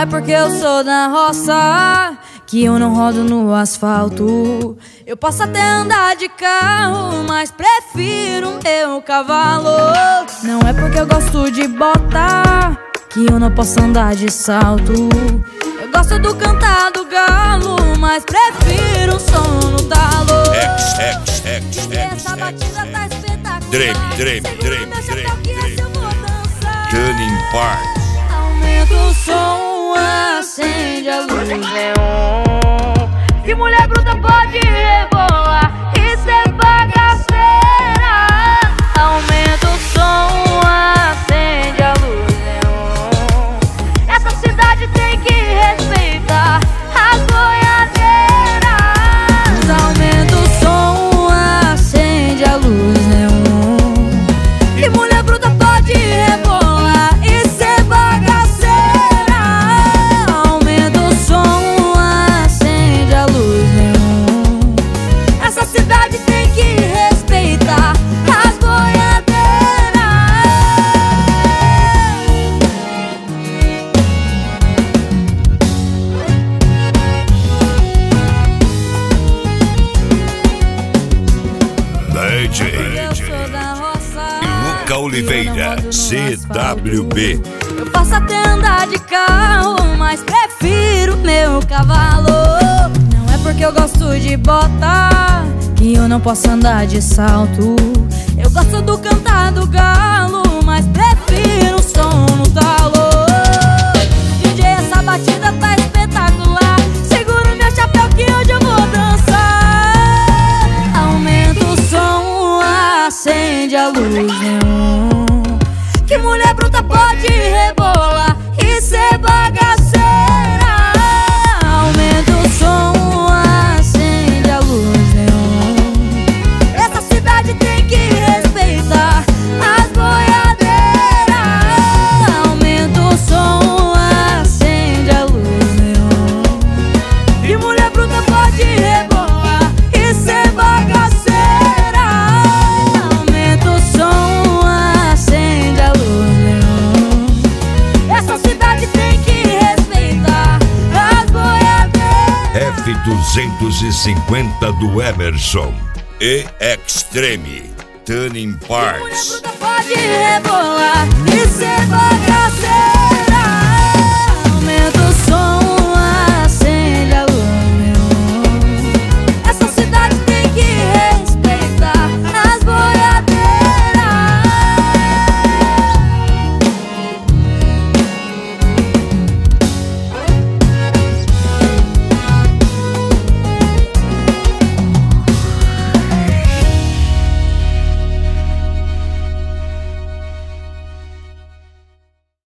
é porque eu sou da roça que eu não rodo no asfalto. Eu posso até andar de carro, mas prefiro meu cavalo. Não é porque eu gosto de bota que eu não posso andar de salto. Eu gosto do cantar do galo, mas prefiro o som no talo. Essa batida tá espetacular. Treme. Turning Park. Aumenta o som, acende a luz neon. Que mulher bruta pode rebolar e ser bagaceira. Aumenta o som, acende a luz neon. Essa cidade tem que respeitar as boiadeiras. Aumenta o som, acende a luz neon. Que mulher bruta pode rebolar e ser bagaceira. Aumenta o som, acende a luz neon. Essa cidade tem que respeitar as boiadeiras. DJ Luca Oliveira, CWB. Eu posso até andar de carro, mas prefiro meu cavalo. Não é porque eu gosto de bota que eu não posso andar de salto. Eu gosto do cantar do galo, mas prefiro o som no talo. DJ, essa batida tá espetacular. Seguro meu chapéu que hoje eu vou dançar. Aumenta o som, acende a luz neon. Que mulher bruta pode rebolar e ser bagaceira. Aumenta o som, acende a luz neon. Essa cidade tem que respeitar as boiadeiras. Aumenta o som, acende a luz neon. Que mulher bruta pode rebolar e ser bagaceira. Aumenta o som, acende a luz neon. Essa cidade tem que respeitar as boiadeiras. F250 do Emerson e Extreme Turning Mulher Parks. bruta pode rebolar e ser bagaceira.